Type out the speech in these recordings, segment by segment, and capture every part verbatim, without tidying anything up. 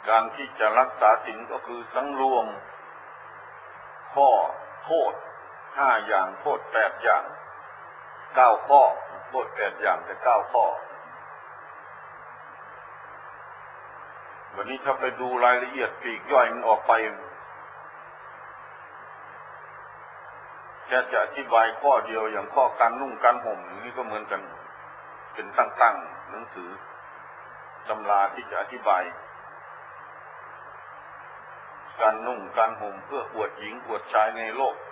การที่จะรักษาศีลก็คือสังรวมข้อโทษห้าอย่างโทษแปดอย่างเก้าข้อโทษแปดอย่างแต่เก้าข้อวันนี้ถ้าไปดูรายละเอียดปลีกย่อยมันออกไปแค่จะอธิบายข้อเดียวอย่างข้อการนุ่งการห่มนี่ก็เหมือนกันเป็นตั้งๆหนังสือตำราที่จะอธิบายการนุ่งการห่มเพื่ออวดหญิงอวดชายในโลก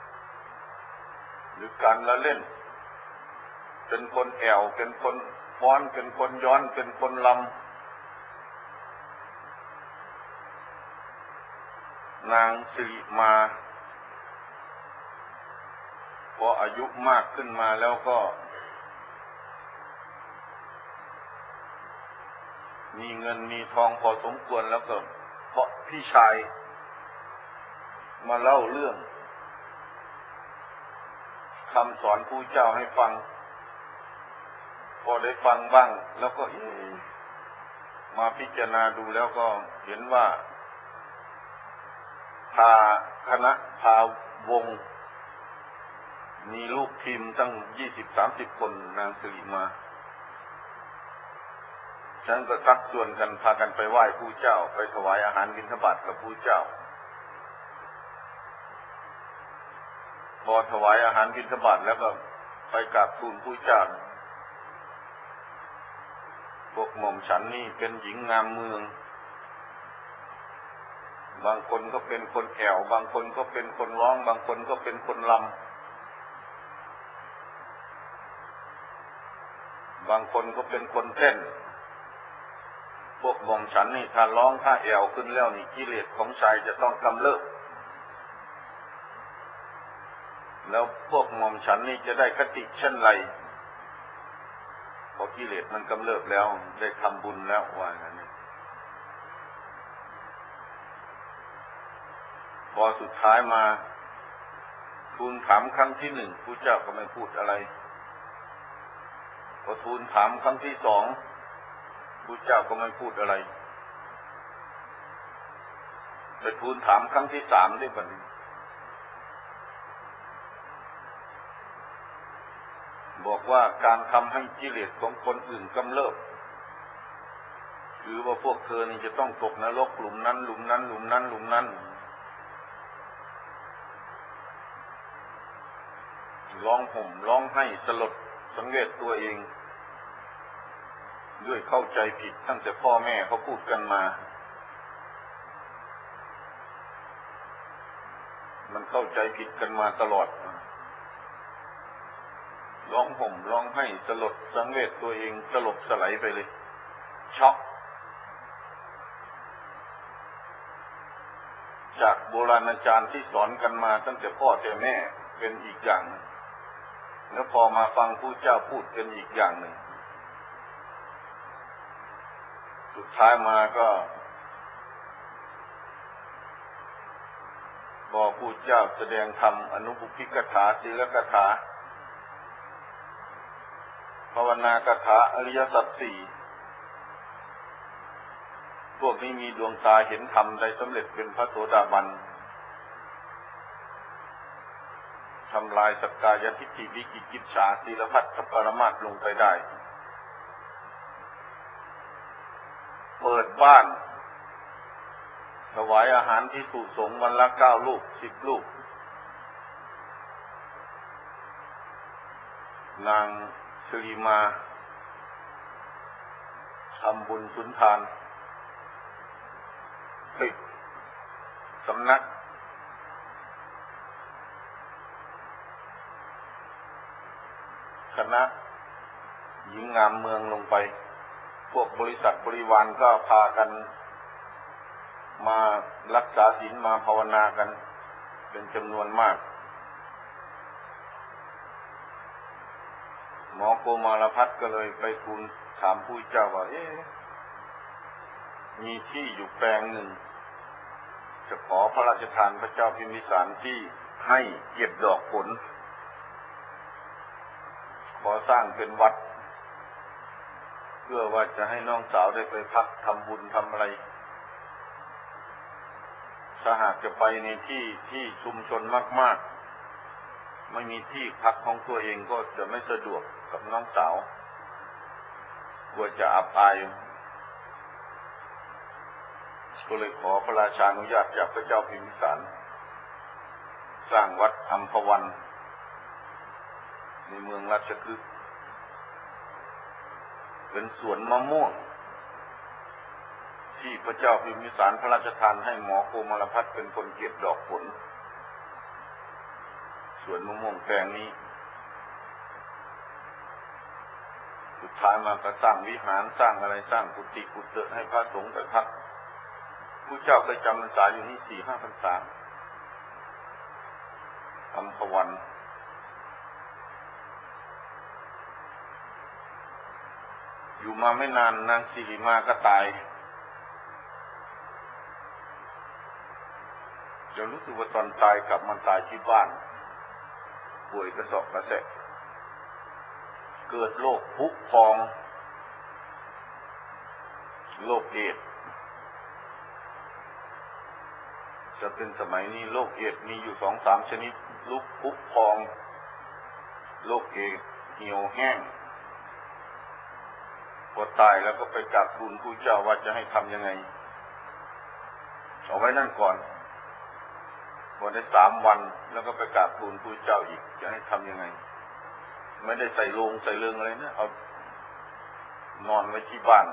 หรือการละเล่นเป็นคนแอวเป็นคนฟ้อนเป็นคนย้อนเป็นคนลำนางสิริมาพออายุมากขึ้นมาแล้วก็มีเงินมีทองพอสมควรแล้วก็เพราะพี่ชายมาเล่าเรื่องคำสอนผู้เจ้าให้ฟังพอได้ฟังบ้างแล้วก็มาพิจารณาดูแล้วก็เห็นว่าพาคณะพาวงมีลูกทีมตั้งยี่สิบสามสิบคนนางสิริมาฉันก็ชักชวนกันพากันไปไหว้ผู้เจ้าไปถวายอาหารบิณฑบาตกับผู้เจ้าพอถวายอาหารบิณฑบาตแล้วก็ไปกราบทูลผู้เจ้าพวกหม่อมฉันนี่เป็นหญิงงามเมืองบางคนก็เป็นคนแอวบางคนก็เป็นคนร้องบางคนก็เป็นคนลำบางคนก็เป็นคนเต้นพวกหม่อมฉันนี่ถ้าร้องถ้าแอวขึ้นแล้วนี่กิเลสของชายจะต้องกำเริบแล้วพวกหม่อมฉันนี่จะได้คติเช่นไรพอกิเลสมันกำเริบแล้วได้ทำบุญแล้วว่าอย่างนี้พอสุดท้ายมาทูลถามครั้งที่หนึ่งผู้เจ้าก็ไม่พูดอะไรพอทูลถามครั้งที่สองผู้เจ้าก็ไม่พูดอะไรไปทูลถามครั้งที่สามได้บัดนี้บอกว่าการทำให้กิเลสของคนอื่นกำเริบคือว่าพวกเธอนี่จะต้องตกนรกหลุมนั้นหลุมนั้นหลุมนั้นหลุมนั้นร้องห่มร้องไห้สลดสังเวชตัวเองด้วยเข้าใจผิดตั้งแต่พ่อแม่เขาพูดกันมามันเข้าใจผิดกันมาตลอดร้องห่มร้องไห้สลดสังเวชตัวเองสลบสลายไปเลยช็อกจากโบราณอาจารย์ที่สอนกันมาตั้งแต่พ่อแต่แม่เป็นอีกอย่างแล้วพอมาฟังผู้เจ้าพูดเป็นอีกอย่างหนึ่งสุดท้ายมาก็บอกผู้เจ้าแสดงธรรมอนุบุพพิกถาศีลกถาภาวนากถาอริยสัจสี่พวกนี้มีดวงตาเห็นธรรมได้สำเร็จเป็นพระโสดาบันทำลายสักกายทิฏฐิวิกิกิจฉาศีลพัทธปรมาสลงไปได้เปิดบ้านถวายอาหารที่สุสงฆ์วันละเก้าลูกสิบลูกนางสิริมาทำบุญสุนทานปิดสำนักคณะหญิงงามเมืองลงไปพวกบริษัทบริวารก็พากันมารักษาศีลมาภาวนากันเป็นจำนวนมากหมอโกมารพัฒน์ก็เลยไปทูลถามผู้เจ้าว่าเอ๊ะมีที่อยู่แปลงหนึ่งจะขอพระราชทานพระเจ้าพิมพิสารที่ให้เก็บดอกผลขอสร้างเป็นวัดเพื่อว่าจะให้น้องสาวได้ไปพักทำบุญทำอะไรถ้าหากจะไปในที่ที่ชุมชนมากๆไม่มีที่พักของตัวเองก็จะไม่สะดวกกับน้องสาวกลัวจะอับอายก็เลยขอพระราชานุญาตจากพระเจ้าพิมพิสารสร้างวัดอัมพวันในเมืองราชคฤห์เป็นสวนมะม่วงที่พระเจ้าพิมพิสารพระราชทานให้หมอโกมลพัฒน์เป็นคนเก็บดอกผลสวนมะม่วงแปลงนี้สุดท้ายมาก็สร้างวิหารสร้างอะไรสร้างกุฏิกุฏิให้พระสงฆ์ไปพักผู้เจ้าเคยจำพรรษาอยู่นี่สี่ห้าพรรษาอัมพวันอยู่มาไม่นานนางสิริมาก็ตายเดี๋ยวรู้สึกว่าตอนตายกลับมาตายที่บ้านป่วยกระสอบกระแสะเกิดโรคพุพองโรคเอดส์จะเป็นสมัยนี้โรคเอดส์มีอยู่สองสามชนิดลูกพุพองโรคเอดส์เหี่ยวแห้งพอตายแล้วก็ไปกราบทูลผู้เจ้าว่าจะให้ทำยังไงเอาไว้นั่นก่อนพอได้สามวันแล้วก็ไปกราบทูลผู้เจ้าอีกจะให้ทำยังไงไม่ได้ใส่โลงใส่เรืองอะไรนะเอานอนไว้ที่บ้าน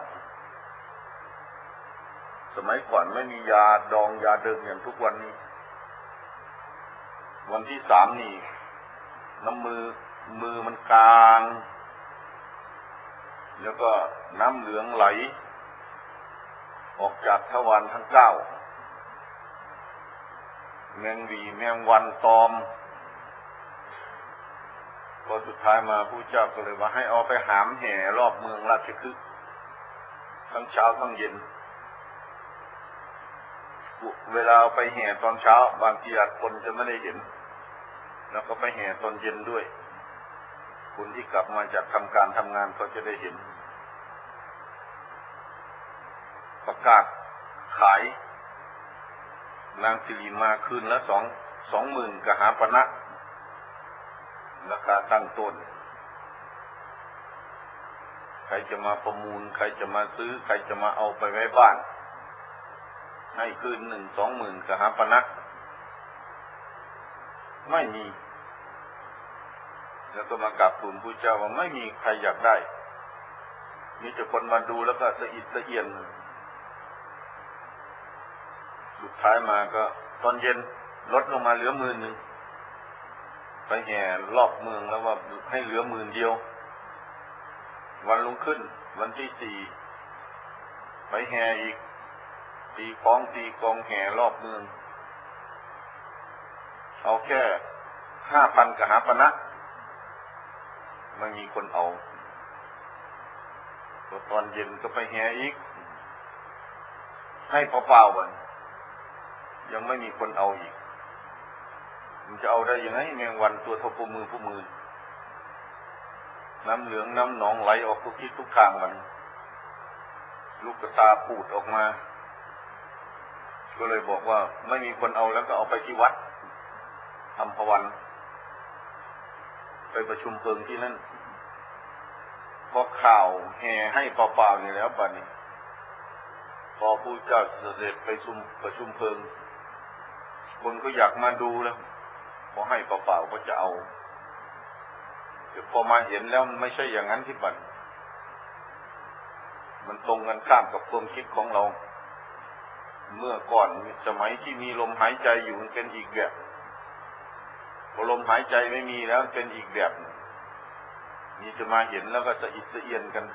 สมัยก่อนไม่มียาดองยาเดิมอย่างทุกวันนี้วันที่สามนี่น้ำมือมือมันกลางแล้วก็น้ำเหลืองไหลออกจากทวารทั้งเก้าแมงวีแมงวันตอมพอสุดท้ายมาผู้เจ้าก็เลยว่าให้เอาไปหามแห่รอบเมืองราชคฤห์ทั้งเช้าทั้งเย็นเวลาเอาไปแห่ตอนเช้าบางทีอาจคนจะไม่ได้เห็นแล้วก็ไปแห่ตอนเย็นด้วยคนที่กลับมาจากทำการทำงานเขาจะได้เห็นประกาศขายนางสิริมาคืนละสองสองหมื่นกหาปณะราคาตั้งต้นใครจะมาประมูลใครจะมาซื้อใครจะมาเอาไปไว้บ้านให้คืนหนึ่งสองหมื่นกหาปณะไม่มีแล้วก็มากราบทูลผู้เจ้าว่าไม่มีใครอยากได้มีแต่คนมาดูแล้วก็สะอิดสะเอียนสุดท้ายมาก็ตอนเย็นลดลงมาเหลือหมื่นหนึ่งไปแห่รอบเมืองแล้วว่าให้เหลือหมื่นเดียววันรุ่งขึ้นวันที่สี่ไปแห่อีกตีกองตีกองแห่รอบเมืองเอาแค่ห้าพันกหาปณะไม่มีคนเอาตอนเย็นก็ไปแห่อีกให้เปล่าๆวันยังไม่มีคนเอาอีกมันจะเอาได้ยังไงแมงวันตัวเท่าผู้มือผู้มือน้ำเหลืองน้ำหนองไหลออกทุกทิศทุกทางมันลูกตาปูดออกมาก็เลยบอกว่าไม่มีคนเอาแล้วก็เอาไปที่วัดอัมพวันไปประชุมเพลิงที่นั่นพอข่าวแห่ให้เปล่าๆนี่แล้วบัดนี้พอผู้เจ้าเสด็จไปชุมประชุมเพลิงคนก็อยากมาดูแล้วพอให้เปล่าๆก็จะเอาแต่พอมาเห็นแล้วมันไม่ใช่อย่างนั้นที่บัดมันตรงกันข้ามกับความคิดของเราเมื่อก่อนสมัยที่มีลมหายใจอยู่มันเป็นอีกแบบพอลมหายใจไม่มีแล้วเป็นอีกแบบนี่จะมาเห็นแล้วก็สะอิดสะเอียนกัน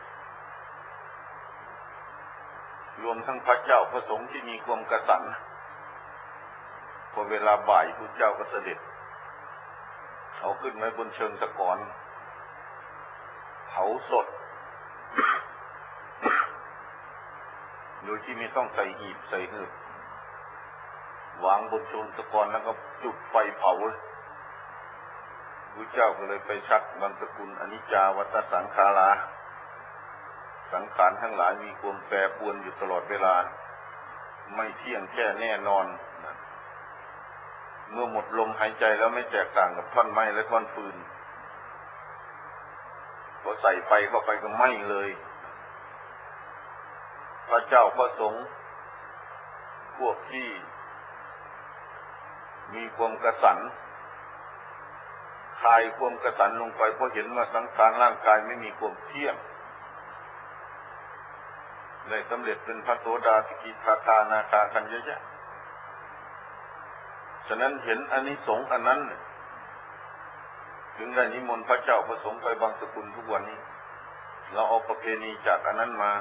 รวมทั้งพระเจ้าพระสงฆ์ที่มีความกตัญญูพอเวลาบ่ายพระเจ้าก็เสด็จเอาขึ้นไว้บนเชิงตะกอนเผาสดโดยที่ไม่ต้องใส่หีบใส่หืบวางบนเชิงตะกอนแล้วก็จุดไฟเผาพระเจ้าก็เลยไปชักนามสกุลอนิจจาวัฏสังขาราสังขารทั้งหลายมีความแปรปรวนอยู่ตลอดเวลาไม่เที่ยงแท้แน่นอนเมื่อหมดลมหายใจแล้วไม่แตกต่างกับท่อนไม้และท่อนฟืนพอใส่ไฟเข้าไปก็ไหม้เลยพระเจ้าพระสงฆ์พวกที่มีความกระสันคลายความกระสันลงไปเพราะเห็นว่าสังขารร่างกายไม่มีความเที่ยงได้สำเร็จเป็นพระโสดาสกิทาคานาคากันเยอะแยะฉะนั้นเห็นอานิสงส์อันนั้นถึงได้นิมนต์พระเจ้าพระสงฆ์ไปบางสกุลทุกวันนี้เราเอาประเพณีจากอันนั้นมา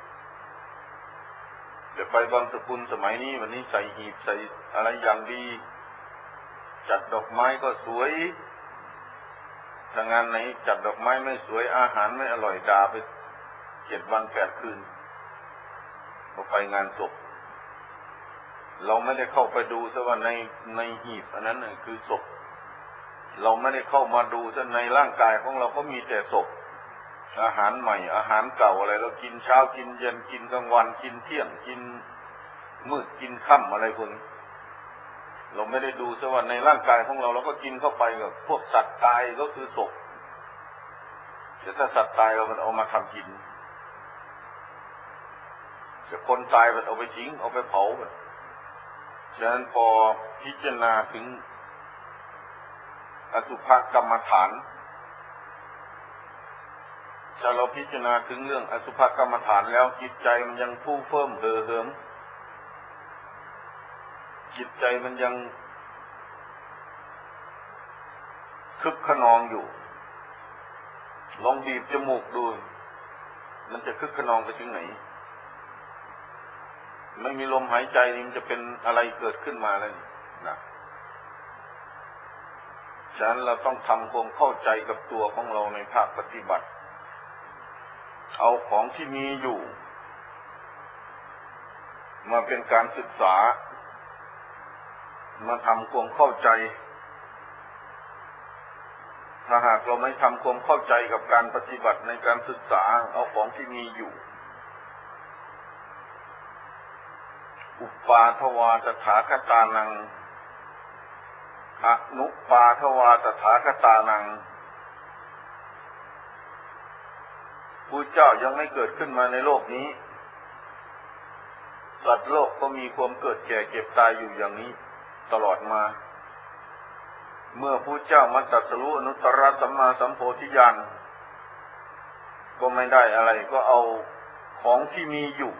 เดี๋ยวไปบางสกุลสมัยนี้วันนี้ใส่หีบใส่อะไรอย่างดีจัดดอกไม้ก็สวยถ้างานไหนจัดดอกไม้ไม่สวยอาหารไม่อร่อยด่าไปเจ็ดวันแปดคืนพอไปงานศพเราไม่ได้เข้าไปดูซะว่าในในหีบอันนั้นน่ะคือศพเราไม่ได้เข้ามาดูซะในร่างกายของเราก็มีแต่ศพอาหารใหม่อาหารเก่าอะไรเรากินเช้ากินเย็นกินกลางวันกินเที่ยงกินมืดกินค่ำอะไรพวกนี้เราไม่ได้ดูซะว่าในร่างกายของเราเราก็กินเข้าไปกับพวกสัตว์ตายก็คือศพแต่ถ้าสัตว์ตายเรามันเอามาทำกินแต่คนตายมันเอาไปทิ้งเอาไปเผาฉะนั้นพอพิจารณาถึงอสุภกรรมฐานถ้าเราพิจารณาถึงเรื่องอสุภกรรมฐานแล้วจิตใจมันยังฟู่เฟิ่มเห่อเหิมจิตใจมันยังคึกขนองอยู่ลองบีบจมูกดูมันจะคึกขนองไปถึงไหนไม่มีลมหายใจนี่มันจะเป็นอะไรเกิดขึ้นมาเลยนะฉะนั้นเราต้องทำความเข้าใจกับตัวของเราในภาคปฏิบัติเอาของที่มีอยู่มาเป็นการศึกษามาทำความเข้าใจถ้าหากเราไม่ทำความเข้าใจกับการปฏิบัติในการศึกษาเอาของที่มีอยู่อุปาทวาตถาคตานังอนุปาทวาตถาคตานังผู้เจ้ายังไม่เกิดขึ้นมาในโลกนี้สัตว์โลกก็มีความเกิดแก่เจ็บตายอยู่อย่างนี้ตลอดมาเมื่อผู้เจ้ามาตรัสรู้อนุตตรสัมมาสัมโพธิญาณก็ไม่ได้อะไรก็เอาของที่มีอยู่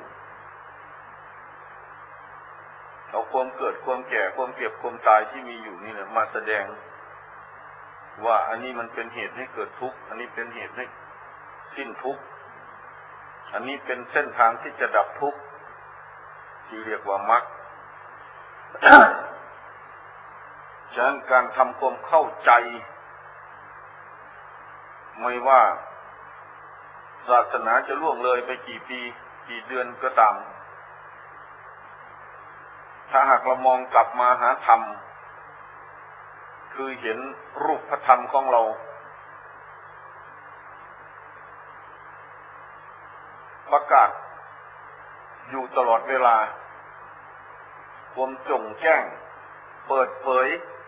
เอาความเกิดความแก่ความเจ็บความตายที่มีอยู่นี่แหละมาแสดงว่าอันนี้มันเป็นเหตุให้เกิดทุกข์อันนี้เป็นเหตุให้สิ้นทุกข์อันนี้เป็นเส้นทางที่จะดับทุกข์ที่เรียกว่ามรรค ฉะนั้นการทำความเข้าใจไม่ว่าศาสนาจะล่วงเลยไปกี่ปีกี่เดือนก็ตามถ้าหากเรามองกลับมาหาธรรมคือเห็นรูปธรรมของเราประกาศอยู่ตลอดเวลาความจงแจ้งเปิดเผย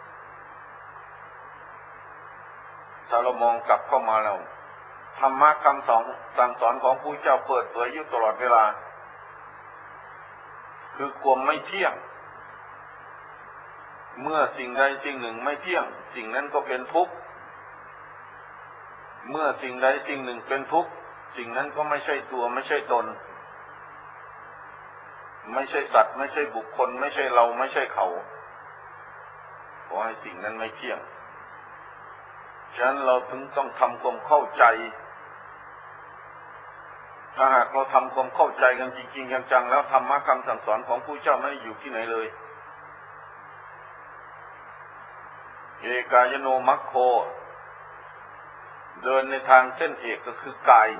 ถ้าเรามองกลับเข้ามาแล้วธรรมะคำสอนสั่งสอนของผู้เจ้าเปิดเผยอยู่ตลอดเวลาคือความไม่เที่ยงเมื่อสิ่งใดสิ่งหนึ่งไม่เที่ยงสิ่งนั้นก็เป็นทุกข์เมื่อสิ่งใดสิ่งหนึ่งเป็นทุกข์สิ่งนั้นก็ไม่ใช่ตัวไม่ใช่ตนไม่ใช่สัตว์ไม่ใช่บุคคลไม่ใช่เราไม่ใช่เขาขอให้สิ่งนั้นไม่เที่ยงฉะนั้นเราถึงต้องทำความเข้าใจถ้าหากเราทำความเข้าใจกันจริงๆจังๆแล้วธรรมะคำสั่งสอนของผู้เจ้าไม่อยู่ที่ไหนเลยเอกายโนมัคโคเดินในทางเส้นเอกก็คือกาย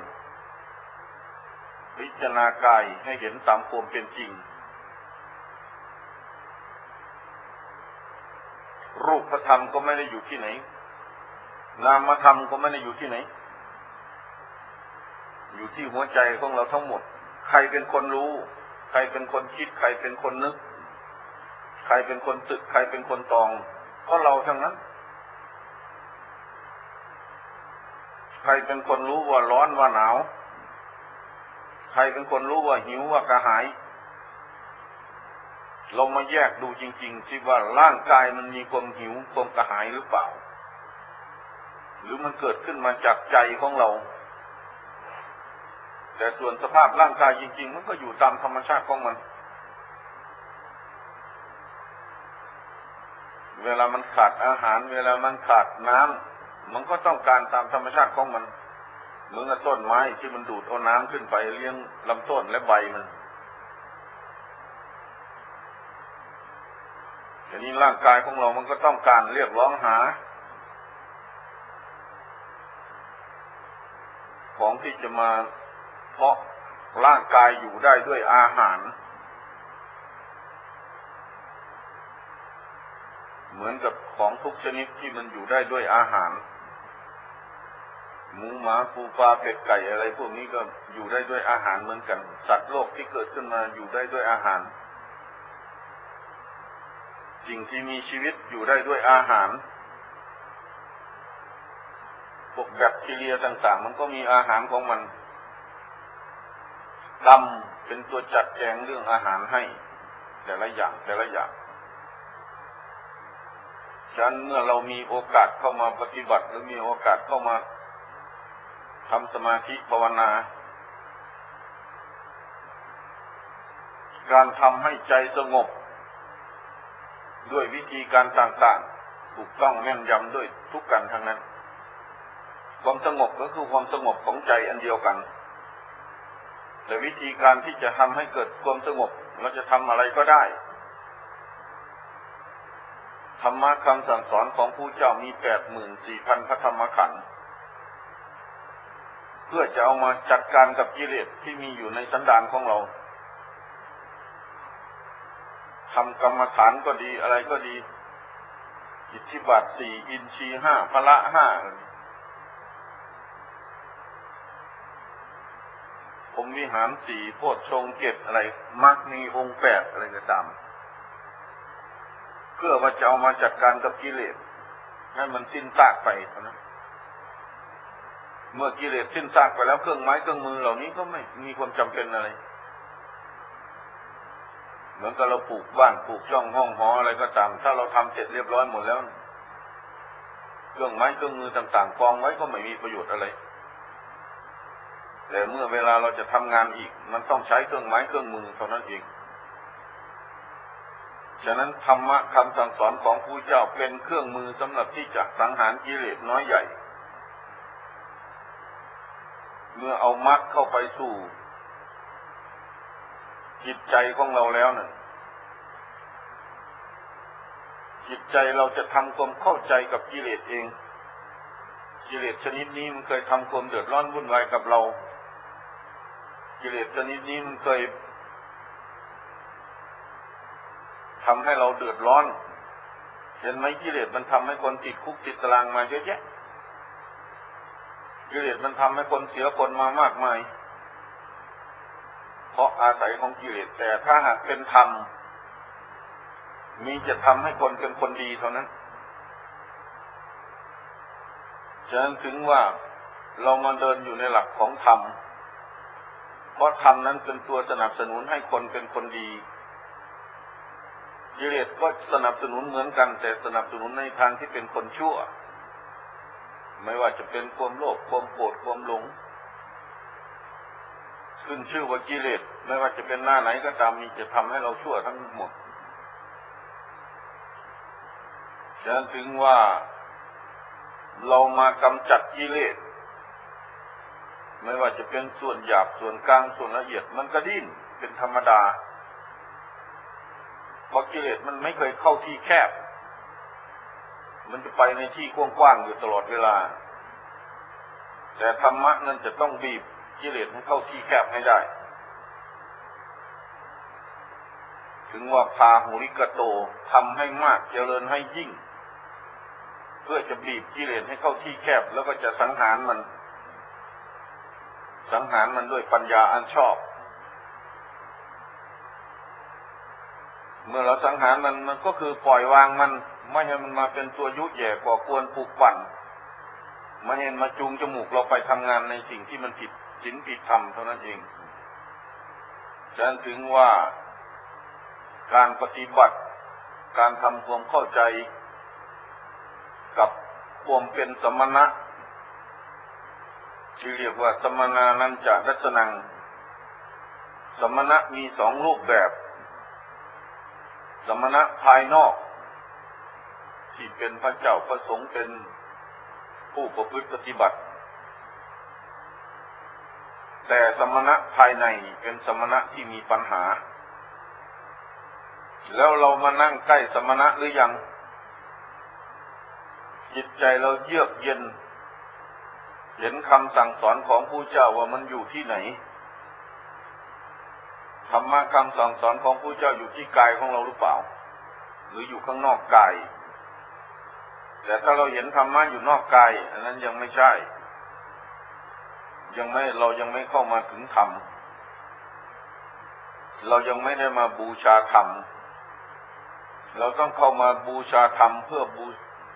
พิจารณากายให้เห็นตามความเป็นจริงรูปธรรมก็ไม่ได้อยู่ที่ไหนนามธรรมก็ไม่ได้อยู่ที่ไหนอยู่ที่หัวใจของเราทั้งหมดใครเป็นคนรู้ใครเป็นคนคิดใครเป็นคนนึกใครเป็นคนตึกใครเป็นคนตองก็เราทั้งนั้นใครเป็นคนรู้ว่าร้อนว่าหนาวใครเป็นคนรู้ว่าหิวว่ากระหายเรามาแยกดูจริงๆสิว่าร่างกายมันมีความหิวความกระหายหรือเปล่าหรือมันเกิดขึ้นมาจากใจของเราแต่ส่วนสภาพร่างกายจริงๆมันก็อยู่ตามธรรมชาติของมันเวลามันขาดอาหารเวลามันขาดน้ำมันก็ต้องการตามธรรมชาติของมันเหมือนกับต้นไม้ที่มันดูดเอาน้ำขึ้นไปเลี้ยงลำต้นและใบมันทีนี้ร่างกายของเรามันก็ต้องการเรียกร้องหาของที่จะมาเพาะร่างกายอยู่ได้ด้วยอาหารเหมือนกับของทุกชนิดที่มันอยู่ได้ด้วยอาหารหมูหมาปูปลาเป็ดไก่อะไรพวกนี้ก็อยู่ได้ด้วยอาหารเหมือนกันสัตว์โลกที่เกิดขึ้นมาอยู่ได้ด้วยอาหารสิ่งที่มีชีวิตอยู่ได้ด้วยอาหารพวกแบคทีเรียต่างๆมันก็มีอาหารของมันกรรมเป็นตัวจัดแจงเรื่องอาหารให้แต่ละอย่างแต่ละอย่างฉะนั้นเมื่อเรามีโอกาสเข้ามาปฏิบัติหรือมีโอกาสเข้ามาทำสมาธิภาวนาการทำให้ใจสงบด้วยวิธีการต่างๆถูกต้องแม่นยำด้วยทุกกันทั้งนั้นความสงบก็คือความสงบของใจอันเดียวกันแต่วิธีการที่จะทำให้เกิดความสงบเราจะทำอะไรก็ได้ธรรมะคำสั่งสอนของผู้เจ้ามี แปดหมื่นสี่พัน พระธรรมขันธ์เพื่อจะเอามาจัดการกับกิเลสที่มีอยู่ในสันดานของเราทำกรรมฐานก็ดีอะไรก็ดีอิทธิบาทสี่อินทรีย์ห้าพละห้าพรหมวิหารสี่โพชฌงค์เจ็ดอะไรมรรคมีองค์แปดอะไรก็ตามเพื่อว่าจะเอามาจัดการกับกิเลสให้มันสิ้นซากไปเท่านั้นเมื่อกิเลสสิ้นซากไปแล้วเครื่องไม้เครื่องมือเหล่านี้ก็ไม่มีความจำเป็นอะไรเหมือนกับเราปลูกบ้านปลูกช่องห้องหออะไรก็ตามถ้าเราทำเสร็จเรียบร้อยหมดแล้วเครื่องไม้เครื่องมือต่างๆกองไว้ก็ไม่มีประโยชน์อะไรแต่เมื่อเวลาเราจะทำงานอีกมันต้องใช้เครื่องไม้เครื่องมือเท่านั้นเองฉะนั้นธรรมะคำสั่งสอนของผู้เจ้าเป็นเครื่องมือสำหรับที่จะสังหารกิเลสน้อยใหญ่เมื่อเอามรรคเข้าไปสู่จิตใจของเราแล้วน่ะจิตใจเราจะทำความเข้าใจกับกิเลสเองกิเลสชนิดนี้มันเคยทำความเดือดร้อนวุ่นวายกับเรากิเลสชนิดนี้มันเคยทำให้เราเดือดร้อนเห็นไหมกิเลสมันทำให้คนติดคุกติดตารางมาเยอะแยะกิเลสมันทำให้คนเสียคนมามากมายเพราะอาศัยของกิเลสแต่ถ้าหากเป็นธรรมมีจะทำให้คนเป็นคนดีเท่านั้นฉะนั้นถึงว่าเรามาเดินอยู่ในหลักของธรรมเพราะธรรมนั้นเป็นตัวสนับสนุนให้คนเป็นคนดีกิเลสก็สนับสนุนเหมือนกันแต่สนับสนุนในทางที่เป็นคนชั่วไม่ว่าจะเป็นความโลภความโกรธความหลงขึ้นชื่อว่ากิเลสไม่ว่าจะเป็นหน้าไหนก็ตามมีจะทำให้เราชั่วทั้งหมดฉะนั้นถึงว่าเรามากำจัดกิเลสไม่ว่าจะเป็นส่วนหยาบส่วนกลางส่วนละเอียดมันก็ดิ้นเป็นธรรมดาเพราะกิเลสมันไม่เคยเข้าที่แคบมันจะไปในที่กว้างๆอยู่ตลอดเวลาแต่ธรรมะนั้นจะต้องบีบกิเลสให้เข้าที่แคบให้ได้ถึงว่าพาหุริกโตทำให้มากเจริญให้ยิ่งเพื่อจะบีบกิเลสให้เข้าที่แคบแล้วก็จะสังหารมันสังหารมันด้วยปัญญาอันชอบเมื่อเราสังหารมันมันก็คือปล่อยวางมันไม่ให้มันมาเป็นตัวยุแย่ก่อกวนปลุกปั่นไม่ให้มาจูงจมูกเราไปทำงานในสิ่งที่มันผิดศีลผิดธรรมเท่านั้นเองฉะนั้นถึงว่าการปฏิบัติการทำความเข้าใจกับความเป็นสมณะที่เรียกว่าสมณะนั้นจะรัตนังสมณะมีสองรูปแบบสมณะภายนอกที่เป็นพระเจ้าพระสงฆ์เป็นผู้ประพฤติปฏิบัติแต่สมณะภายในเป็นสมณะที่มีปัญหาแล้วเรามานั่งใกล้สมณะหรือยังจิตใจเราเยือกเย็นเห็นคำสั่งสอนของผู้เจ้าว่ามันอยู่ที่ไหนธรรมะคำสั่งสอนของผู้เจ้าอยู่ที่กายของเราหรือเปล่าหรืออยู่ข้างนอกกายแต่ถ้าเราเห็นธรรมะอยู่นอกกายอันนั้นยังไม่ใช่ยังไม่เรายังไม่เข้ามาถึงธรรมเรายังไม่ได้มาบูชาธรรมเราต้องเข้ามาบูชาธรรมเพื่อบู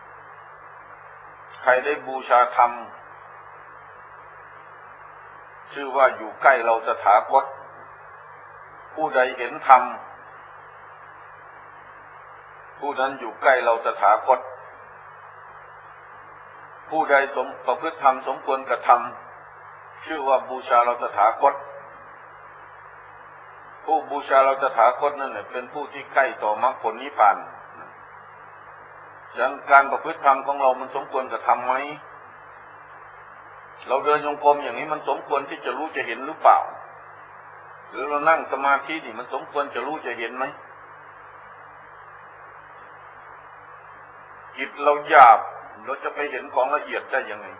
ใครได้บูชาธรรมชื่อว่าอยู่ใกล้เราตถาคตผู้ใดเห็นธรรมผู้นั้นอยู่ใกล้เราตถาคตผู้ใดสมประพฤติธรรมสมควรกระทำชื่อว่าบูชาเราตถาคตผู้บูชาเราตถาคตนั่นแหละเป็นผู้ที่ใกล้ต่อมรรคผลนิพพานฉะนั้นการประพฤติธรรมของเรามันสมควรกระทำไหมเราเดินจงกรมอย่างนี้มันสมควรที่จะรู้จะเห็นหรือเปล่าหรือเรานั่งสมาธินี่มันสมควรจะรู้จะเห็นไหมจิตเราหยาบเราจะไปเห็นของละเอียดได้ยังไง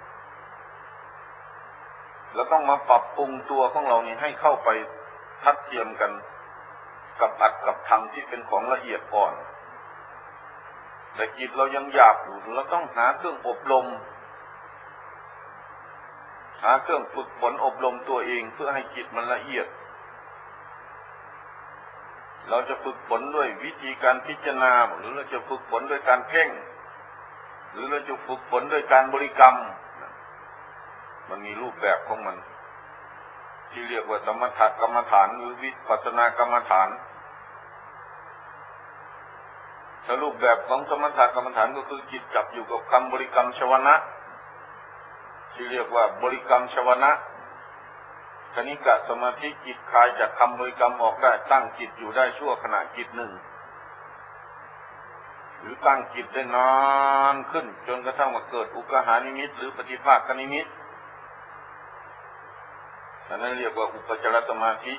เราต้องมาปรับปรุงตัวของเรานี่ให้เข้าไปทัดเทียมกันกับอัตกับธรรมที่เป็นของละเอียดก่อนแต่จิตเรายังหยาบอยู่เราต้องหาเครื่องอบรมหาเครื่องฝึกฝนอบรมตัวเองเพื่อให้จิตมันละเอียดเราจะฝึกฝนด้วยวิธีการพิจารณาหรือเราจะฝึกฝนด้วยการเพ่งหรือเราจะฝึกฝนด้วยการบริกรรมมันมีรูปแบบของมันที่เรียกว่าสมถกรรมฐานหรือวิปัสสนากรรมฐานถ้ารูปแบบของสมถกรรมฐานก็คือจิตจับอยู่กับคำบริกรรมชวนะที่เรียกว่าบริกรรมชวนะคณิกะสมาธิจิตคลายจากคำบริกรรมออกได้ตั้งจิตอยู่ได้ชั่วขณะจิตหนึ่งหรือตั้งจิตได้นานขึ้นจนกระทั่งมาเกิดอุกหานิมิตหรือปฏิภาคนิมิตอันนั้นเรียกว่าอุปจารสมาธิ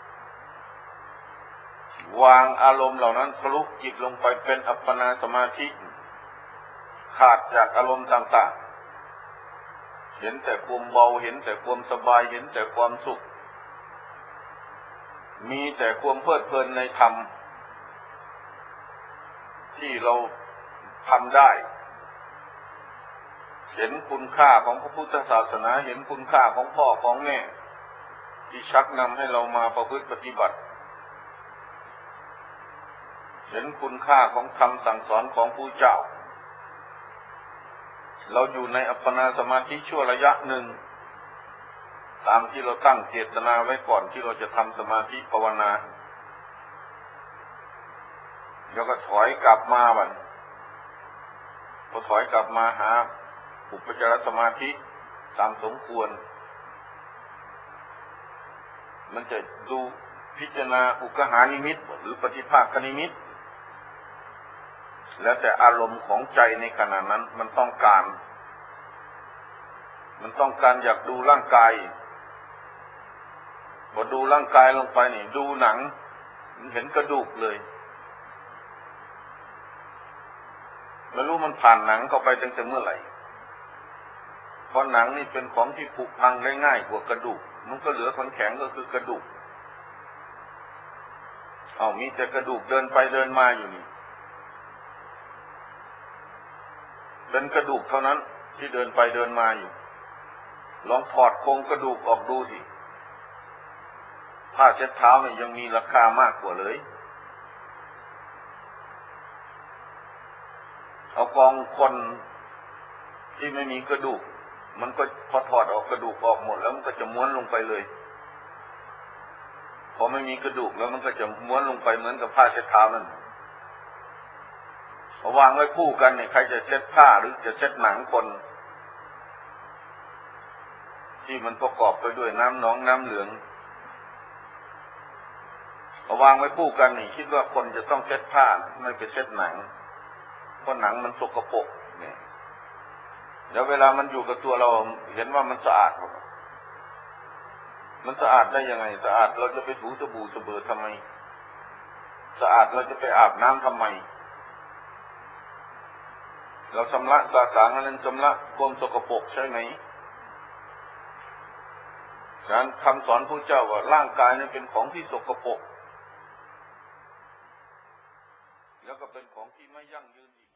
วางอารมณ์เหล่านั้นทะลุจิตลงไปเป็นอัปปนาสมาธิขาดจากอารมณ์ต่างๆเห็นแต่ความเบาเห็นแต่ความสบายเห็นแต่ความสุขมีแต่ความเพลิดเพลินในธรรมที่เราทำได้เห็นคุณค่าของพระพุทธศาสนาเห็นคุณค่าของพ่อของแม่ที่ชักนำให้เรามาประพฤติปฏิบัติเห็นคุณค่าของคำสั่งสอนของผู้เจ้าเราอยู่ในอัปปนาสมาธิชั่วระยะหนึ่งตามที่เราตั้งเจตนาไว้ก่อนที่เราจะทำสมาธิภาวนาแล้วก็ถอยกลับมาบัดพอถอยกลับมาหาอุปจารสมาธิตามสมควรมันจะดูพิจารณาอุกหานิมิตหรือปฏิภาคนิมิตแล้วแต่อารมณ์ของใจในขณะนั้นมันต้องการมันต้องการอยากดูร่างกายพอดูร่างกายลงไปนี่ดูหนังมันเห็นกระดูกเลยไม่รู้มันผ่านหนังเข้าไปตั้งแต่เมื่อไหร่เพราะหนังนี่เป็นของที่ผุพังได้ง่ายกว่ากระดูกมันก็เหลือของแข็งก็คือกระดูกเอามีแต่กระดูกเดินไปเดินมาอยู่นี่เป็นกระดูกเท่านั้นที่เดินไปเดินมาอยู่ลองถอดโครงกระดูกออกดูสิผ้าเช็ดเท้าเนี่ยยังมีราคามากกว่าเลยกองคนที่ไม่มีกระดูกมันก็พอถอดออกกระดูกออกหมดแล้วมันก็จะม้วนลงไปเลยพอไม่มีกระดูกแล้วมันก็จะม้วนลงไปเหมือนกับผ้าเช็ดเท้านั่นวางไว้คู่กันเนี่ยใครจะเช็ดผ้าหรือจะเช็ดหนังคนที่มันประกอบไปด้วยน้ำหนองน้ำเหลืองวางไว้คู่กันนี่คิดว่าคนจะต้องเช็ดผ้าไม่ไปเช็ดหนังเพราะหนังมันสกปรกเนี่ยแล้วเวลามันอยู่กับตัวเราเห็นว่ามันสะอาดมันสะอาดได้ยังไงสะอาดเราจะไปถูสบู่สเบิดทำไมสะอาดเราจะไปอาบน้ำทำไมเราชำระสาสางนั้นชำระความสกปรกใช่ไหมการคำสอนพระเจ้าว่าร่างกายนั้นเป็นของที่สกปรกแล้วก็เป็นของที่ไม่ยั่งยืนอีก